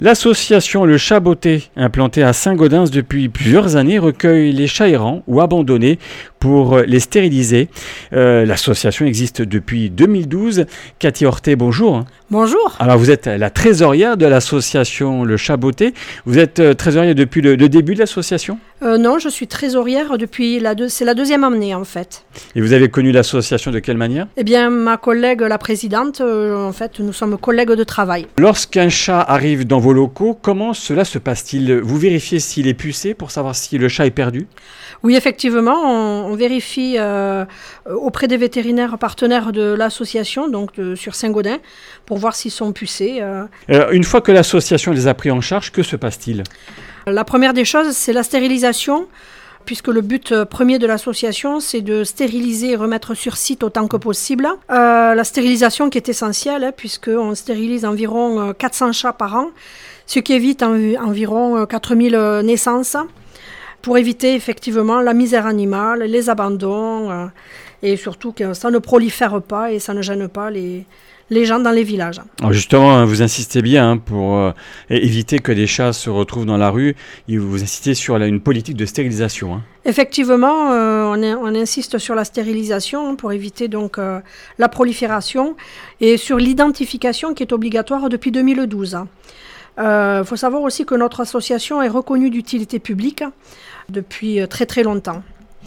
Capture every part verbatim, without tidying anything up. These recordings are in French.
L'association Le Chat Botté, implantée à Saint-Gaudens depuis plusieurs années, recueille les chats errants ou abandonnés pour les stériliser. Euh, l'association existe depuis deux mille douze. Cathy Hortet, bonjour. Bonjour. Alors vous êtes la trésorière de l'association Le Chat Botté. Vous êtes trésorière depuis le, le début de l'association ? euh, Non, je suis trésorière depuis la deux, c'est la deuxième année en fait. Et vous avez connu l'association de quelle manière ? Eh bien, ma collègue, la présidente, euh, en fait, nous sommes collègues de travail. Lorsqu'un chat arrive dans vos locaux, comment cela se passe-t-il ? Vous vérifiez s'il est pucé pour savoir si le chat est perdu ? Oui, effectivement, on, on vérifie euh, auprès des vétérinaires partenaires de l'association, donc de, sur Saint-Gaudens, pour voir s'ils sont pucés. Euh. Alors, une fois que l'association les a pris en charge, que se passe-t-il ? La première des choses, c'est la stérilisation, puisque le but premier de l'association, c'est de stériliser et remettre sur site autant que possible. Euh, la stérilisation qui est essentielle, hein, puisqu'on stérilise environ quatre cents chats par an, ce qui évite en, environ quatre mille naissances, pour éviter effectivement la misère animale, les abandons, euh, et surtout que ça ne prolifère pas et ça ne gêne pas les, les gens dans les villages. Alors justement, vous insistez bien hein, pour euh, éviter que les chats se retrouvent dans la rue, vous insistez sur la, une politique de stérilisation. Hein. Effectivement, euh, on, on insiste sur la stérilisation pour éviter donc euh, la prolifération et sur l'identification qui est obligatoire depuis deux mille douze. Il euh, faut savoir aussi que notre association est reconnue d'utilité publique depuis très très longtemps.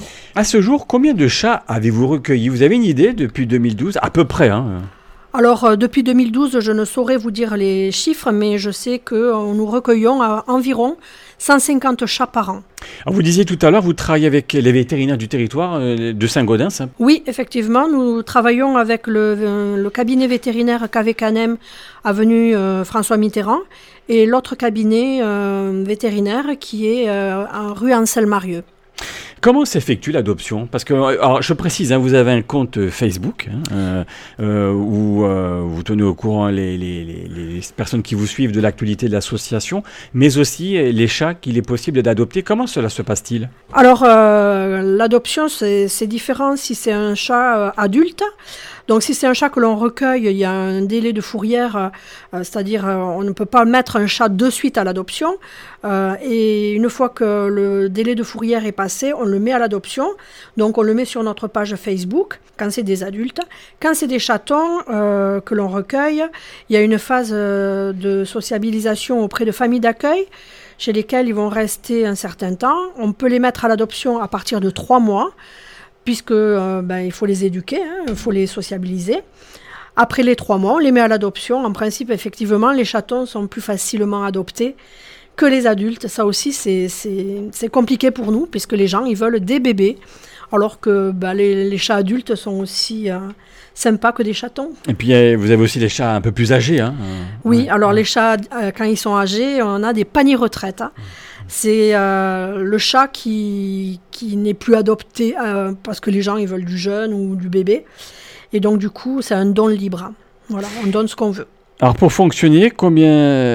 À ce jour, combien de chats avez-vous recueillis ? Vous avez une idée depuis deux mille douze ? À peu près. Hein. Alors, euh, depuis deux mille douze, je ne saurais vous dire les chiffres, mais je sais que euh, nous recueillons euh, environ cent cinquante chats par an. Alors, vous disiez tout à l'heure, vous travaillez avec les vétérinaires du territoire euh, de Saint-Gaudens. Hein. Oui, effectivement, nous travaillons avec le, euh, le cabinet vétérinaire K V Canem, avenue euh, François Mitterrand, et l'autre cabinet euh, vétérinaire qui est euh, en rue Ansel-Marieux. Comment s'effectue l'adoption ? Parce que, alors, je précise, hein, vous avez un compte Facebook hein, euh, euh, où euh, vous tenez au courant les, les, les, les personnes qui vous suivent de l'actualité de l'association, mais aussi les chats qu'il est possible d'adopter. Comment cela se passe-t-il ? Alors, euh, l'adoption, c'est, c'est différent si c'est un chat euh, adulte. Donc, si c'est un chat que l'on recueille, il y a un délai de fourrière, euh, c'est-à-dire euh, on ne peut pas mettre un chat de suite à l'adoption. Euh, et une fois que le délai de fourrière est passé, on le met à l'adoption. Donc, on le met sur notre page Facebook quand c'est des adultes. Quand c'est des chatons euh, que l'on recueille, il y a une phase euh, de sociabilisation auprès de familles d'accueil chez lesquelles ils vont rester un certain temps. On peut les mettre à l'adoption à partir de trois mois. Puisque euh, ben, il faut les éduquer, hein, il faut les sociabiliser. Après les trois mois, on les met à l'adoption. En principe, effectivement, les chatons sont plus facilement adoptés que les adultes. Ça aussi, c'est, c'est, c'est compliqué pour nous, puisque les gens, ils veulent des bébés, alors que ben, les, les chats adultes sont aussi euh, sympas que des chatons. Et puis, vous avez aussi les chats un peu plus âgés. Hein. Oui, ouais. alors les chats, euh, quand ils sont âgés, on a des paniers retraite. Hein. C'est euh, le chat qui, qui n'est plus adopté euh, parce que les gens ils veulent du jeune ou du bébé. Et donc du coup, c'est un don libre. Voilà, on donne ce qu'on veut. Alors pour fonctionner, combien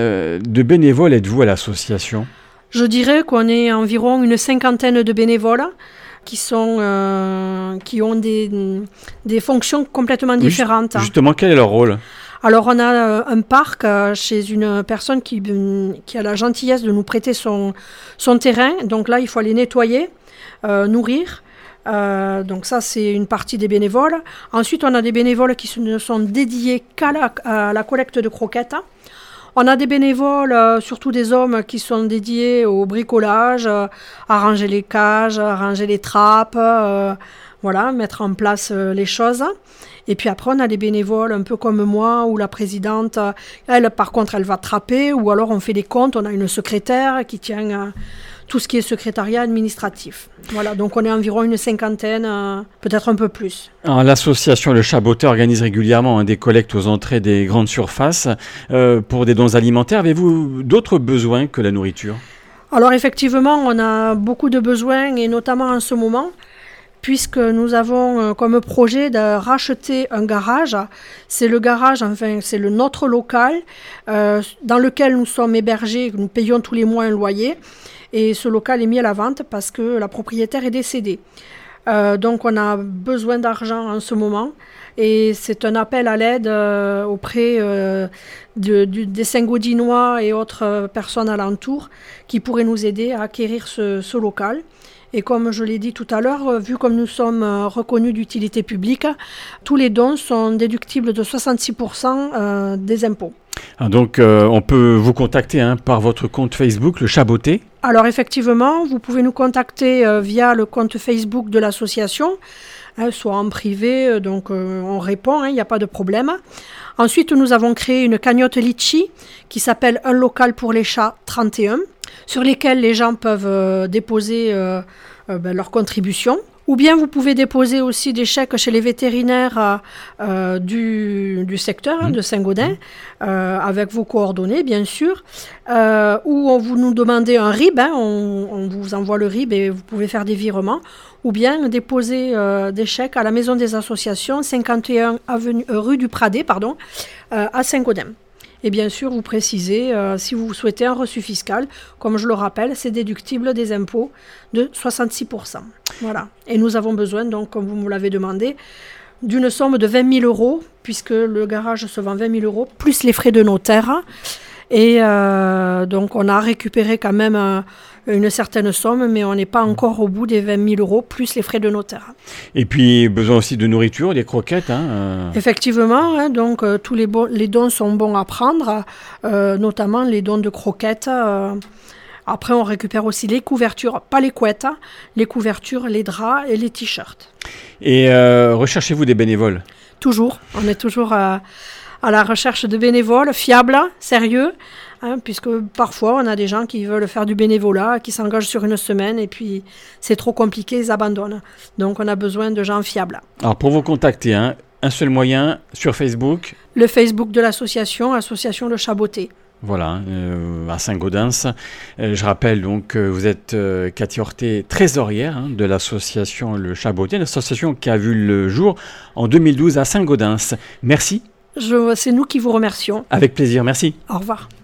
de bénévoles êtes-vous à l'association ? Je dirais qu'on est environ une cinquantaine de bénévoles qui, sont, euh, qui ont des, des fonctions complètement différentes. Oui, justement, quel est leur rôle ? Alors, on a euh, un parc euh, chez une personne qui, qui a la gentillesse de nous prêter son, son terrain. Donc là, il faut aller nettoyer, euh, nourrir. Euh, donc ça, c'est une partie des bénévoles. Ensuite, on a des bénévoles qui ne sont dédiés qu'à la, à la collecte de croquettes. On a des bénévoles, euh, surtout des hommes, qui sont dédiés au bricolage, euh, à ranger les cages, à ranger les trappes, euh, voilà, mettre en place euh, les choses. Et puis après, on a des bénévoles un peu comme moi, où la présidente, elle, par contre, elle va trapper, ou alors on fait des comptes, on a une secrétaire qui tient euh, tout ce qui est secrétariat administratif. Voilà, donc on est environ une cinquantaine, euh, peut-être un peu plus. Alors, l'association Le Chat Botté organise régulièrement hein, des collectes aux entrées des grandes surfaces euh, pour des dons alimentaires. Avez-vous d'autres besoins que la nourriture ? Alors effectivement, on a beaucoup de besoins, et notamment en ce moment, puisque nous avons euh, comme projet de racheter un garage. C'est le garage, enfin c'est le notre local euh, dans lequel nous sommes hébergés, nous payons tous les mois un loyer, et ce local est mis à la vente parce que la propriétaire est décédée. Euh, donc on a besoin d'argent en ce moment et c'est un appel à l'aide euh, auprès euh, de, du, des Saint-Gaudinois et autres euh, personnes alentours qui pourraient nous aider à acquérir ce, ce local. Et comme je l'ai dit tout à l'heure, vu comme nous sommes euh, reconnus d'utilité publique, tous les dons sont déductibles de soixante-six pour cent euh, des impôts. Ah, donc euh, on peut vous contacter hein, par votre compte Facebook, le Chaboté. Alors effectivement, vous pouvez nous contacter euh, via le compte Facebook de l'association, hein, soit en privé, euh, donc euh, on répond, il hein, n'y a pas de problème. Ensuite, nous avons créé une cagnotte Litchi qui s'appelle Un local pour les chats trente et un, sur lesquels les gens peuvent euh, déposer euh, euh, ben, leurs contributions. Ou bien vous pouvez déposer aussi des chèques chez les vétérinaires euh, du, du secteur hein, de Saint-Gaudens, euh, avec vos coordonnées bien sûr, euh, ou on vous nous demandez un R I B, hein, on, on vous envoie le R I B et vous pouvez faire des virements, ou bien déposer euh, des chèques à la Maison des Associations, cinquante et un avenue, euh, rue du Pradet, pardon, euh, à Saint-Gaudens. Et bien sûr, vous précisez, euh, si vous souhaitez un reçu fiscal, comme je le rappelle, c'est déductible des impôts de soixante-six pour cent. Voilà. Et nous avons besoin, donc, comme vous me l'avez demandé, d'une somme de vingt mille euros, puisque le garage se vend vingt mille euros, plus les frais de notaire. Et euh, donc, on a récupéré quand même un, une certaine somme, mais on n'est pas encore au bout des vingt mille euros, plus les frais de notaire. Et puis, besoin aussi de nourriture, des croquettes. Hein, euh... Effectivement, hein, donc euh, tous les, bo- les dons sont bons à prendre, euh, notamment les dons de croquettes. Euh, après, on récupère aussi les couvertures, pas les couettes, hein, les couvertures, les draps et les t-shirts. Et euh, recherchez-vous des bénévoles? Toujours, on est toujours euh, à la recherche de bénévoles fiables, sérieux, hein, puisque parfois on a des gens qui veulent faire du bénévolat, qui s'engagent sur une semaine et puis c'est trop compliqué, ils abandonnent. Donc on a besoin de gens fiables. Alors pour vous contacter, hein, un seul moyen, sur Facebook. Le Facebook de l'association, Association Le Chaboté. Voilà, euh, à Saint-Gaudens. Euh, je rappelle donc que vous êtes euh, Cathy Horté, trésorière hein, de l'association Le Chaboté, une association qui a vu le jour en deux mille douze à Saint-Gaudens. Merci. Je, c'est nous qui vous remercions. Avec plaisir, merci. Au revoir.